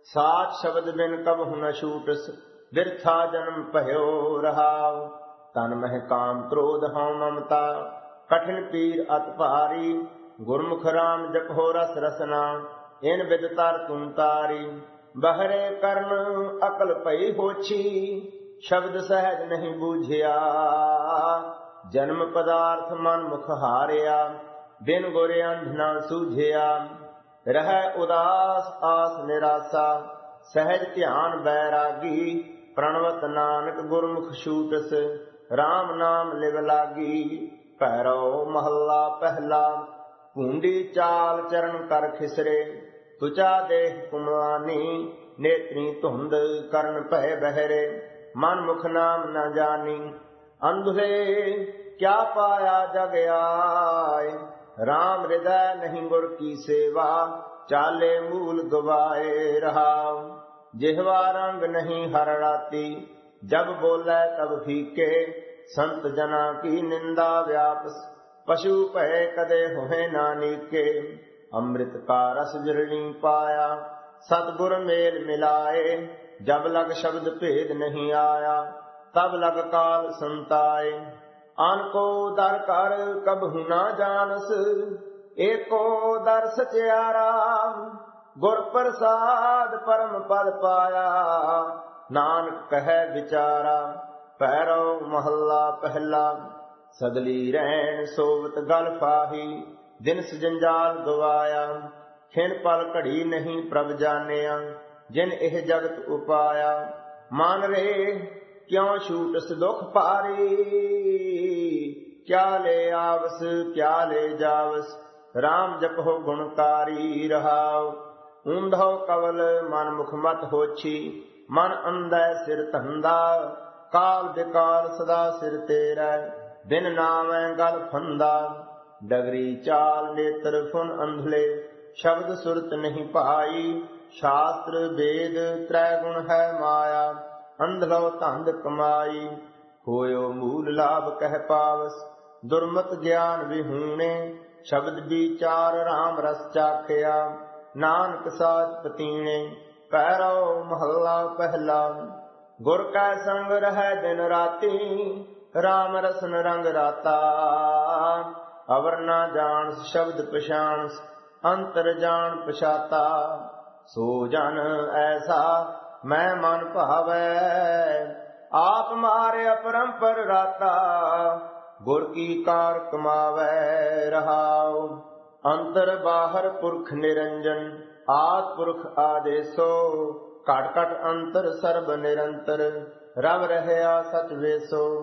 साच शब्द बिन कबहु न छूटस, बिरथा जन्म भयो रहाव। तन मह काम क्रोध हौ ममता, कठिन पीर अत भारी। गुरमुख राम जपो रस रसना, इन बिद तर तुम तारी। बहरे कर्ण अकल पई होछी, शब्द सहज नहीं बूझिया। जन्म पदार्थ मन मुख हारिया, बिन गुर अंध न सूझिया। रह उदास आस निराशा, सहज ध्यान बैरागी। प्रणवत नानक गुरमुख छूटस, राम नाम लिव लागी। भैरव महला पहला, भूंडी चाल चरण कर खिसरे। तुचा देह कुमलानी, नेत्री धुंध कर्ण भय बहरे। मन मुख नाम न जानी, अंधे क्या पाया जग आए। राम हृदय नहीं गुर की सेवा, चाले मूल गवाए रहाव। जिह्वा रंग नहीं हर राती, जब बोले तब फीके। संत जना की निंदा व्यापस, पशु भय कदे होए नानीके। अमृत का रस जिरणी पाया, सतगुर मेल मिलाए। जब लग शब्द भेद नहीं आया, तब लग काल संताए। आन को दर कर कबहु ना जानस, एको दर सचियारा। गुर प्रसाद परम पद पाया, नानक कहे विचारा। भैरव महला पहला, सगली रैन सोवत गल फाही। दिन जंजाल गवाया, खिन पल घड़ी नहीं प्रभ जानिया। जिन एह जगत उपाया, मान रे क्यों छूटस दुख पारी। क्या ले आवस क्या ले जावस, राम जपो गुणकारी रहाव। ऊंधो कवल मन मुख मत होछी, मन अंधै सिर धंधा। काल विकाल सदा सिर तेरा, बिन नामै गल फंदा। डगरी चाल नेत्र फुन अंधले, शब्द सुरत नहीं पाई। शास्त्र वेद त्रै गुण है माया, अंधलो धंध कमाई। होयो मूल लाभ कह पावस, दुर्मत ज्ञान विहूणे। शब्द विचार राम रस चाखिया, नानक साच पतीणे। पैरो महला पहला, गुर कै संग रह दिन राती। राम रसन रंग राता, अवर ना जानस शब्द पछाणस। अंतर जान पछाता, सो जन ऐसा मैं मन भावै। आप मारे अपरंपर राता, गुर की कार कमावै रहाव। अंतर बाहर पुरख निरंजन, आद पुरख आदेसो। घट घट अंतर सर्ब निरंतर, रव रहया सच वेसो।